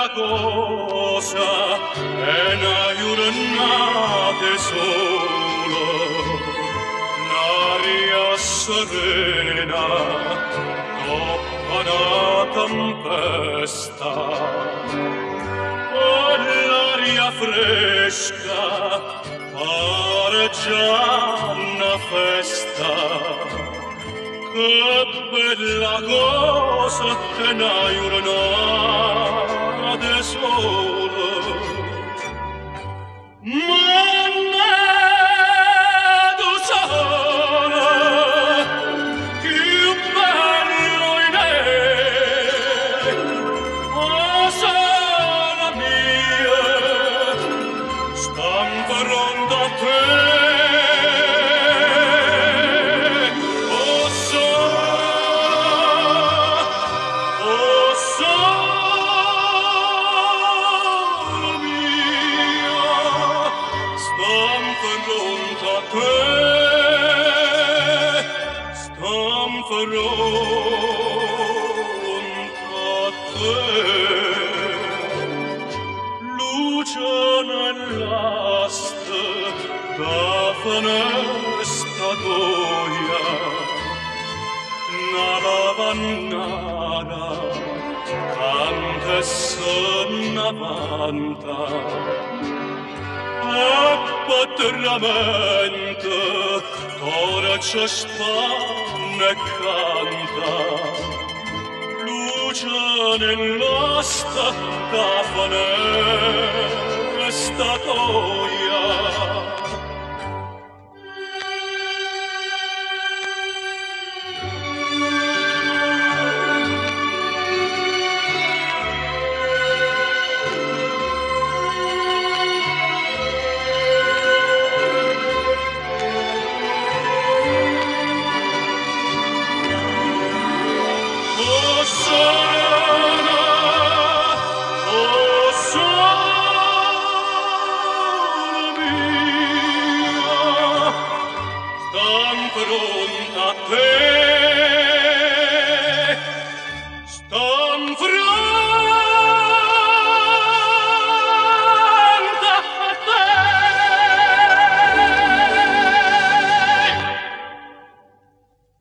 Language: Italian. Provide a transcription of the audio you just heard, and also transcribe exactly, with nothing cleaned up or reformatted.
cosa è una giornata solo, l'aria serena dopo una tempesta, e l'aria fresca pare già una festa. Che bella cosa è una giornata sola, ma vedo sole più bello in lei. Oh, sola mia, stan pronta a te. Nara canta sonnamanta e patramento ora ci spanne canta luce nell'asta da fanesta toia. Pronta a te.